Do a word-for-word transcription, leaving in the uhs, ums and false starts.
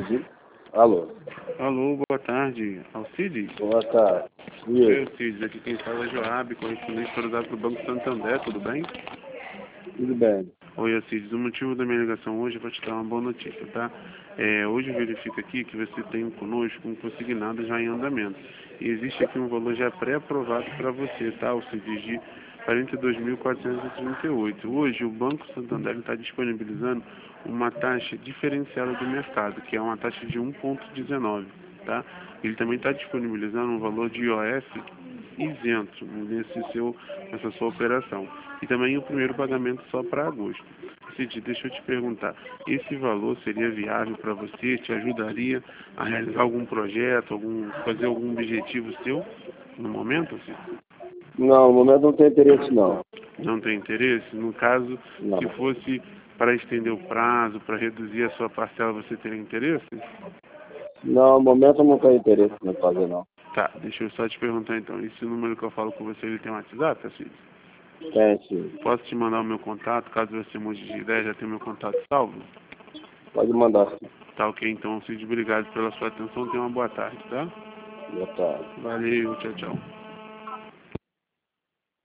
Cid. Alô. Alô, boa tarde. Alcides? Boa tarde. E Oi, aí? Alcides. Aqui quem fala é Joab, correspondente para o Banco Santander, tudo bem? Tudo bem? Oi, Alcides. O motivo da minha ligação hoje é para te dar uma boa notícia, tá? É, hoje eu verifico aqui que você tem conosco um consignado já em andamento. E existe aqui um valor já pré-aprovado para você, tá, Alcides, de quarenta e dois mil quatrocentos e trinta e oito. Hoje o Banco Santander está disponibilizando uma taxa diferenciada do mercado, que é uma taxa de um vírgula dezenove, tá? Ele também está disponibilizando um valor de I O F isento nesse seu, nessa sua operação. E também o primeiro pagamento só para agosto. Cid, deixa eu te perguntar, esse valor seria viável para você? Te ajudaria a realizar algum projeto, algum, fazer algum objetivo seu no momento, Cid? Não, no momento não tem interesse não. Não tem interesse? No caso, Não. se fosse para estender o prazo, para reduzir a sua parcela, você teria interesse? Não, no momento não tem interesse em fazer não. Tá, deixa eu só te perguntar então, esse número que eu falo com você, ele tem um WhatsApp, Cid? Tem sim. Posso te mandar o meu contato, caso você mude de ideia, já tem meu contato salvo? Pode mandar sim. Tá ok, então, Cid, obrigado pela sua atenção, tenha uma boa tarde, tá? Boa tarde. Valeu, tchau, tchau.